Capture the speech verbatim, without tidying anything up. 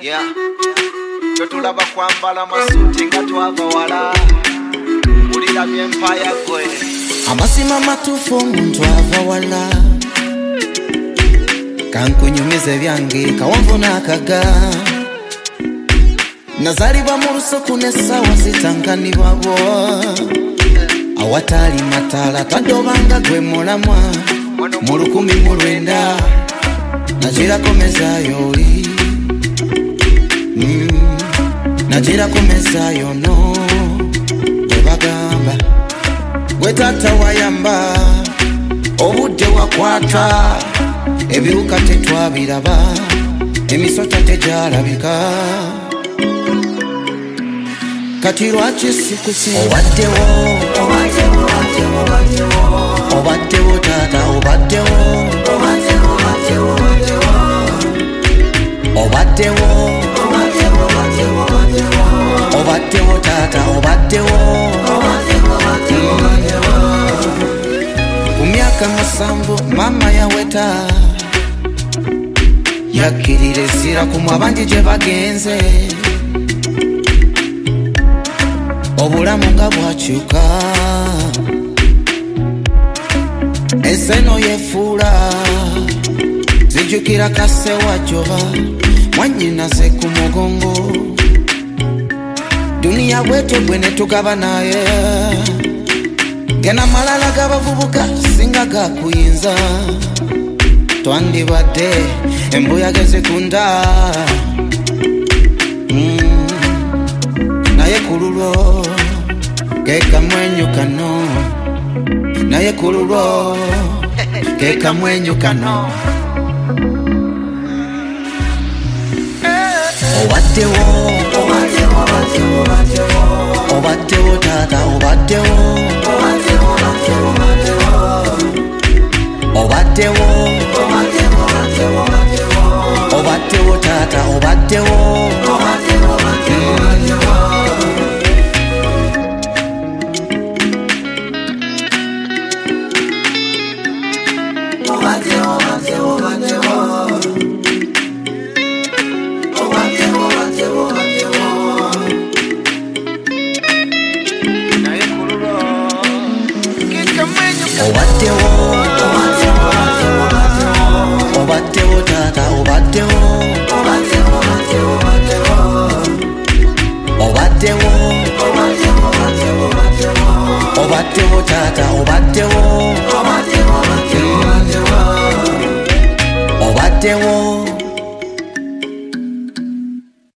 Yeah. Totulaba kwambala masuti nga twava wala. Ulira byempaya gwe. Amasima matufu omuntu ava wala. Kankunyumize byange kawamvu n'akaga. Nazalibwa mu lusuku n'essaawa zitanganibwa bo. Awatali matala tadobanga gwe mulamwa. Mu lukumi mu lwenda najirako mezaayo oli. Mm. Najirako mezaayo no gwe bagamba gwe taata wayamba obudde wakwata ebiwuka tetwabiraba emisota tegyalabika kati lwaki sikusi obaddewo obaddewo obaddewo taata obaddewo obaddewo obaddewo taata obaddewo ku myaka musanvu mama yaweta yakkirira essira ku mwabangi gye bagenze obulamu nga bwakyuka eseno yefuula zijjukira kase wajoba mwanyinaze ku mugongo duniya bwetyo gwe ne tugaba naye gena malala g'abavubuka singa gakuyinza twandibadde embuya gezikunda mm. naye kululwo kekamwenyu kano naye kululwo kekamwenyu kano obaddewo obaddewo taata obaddewo obaddewo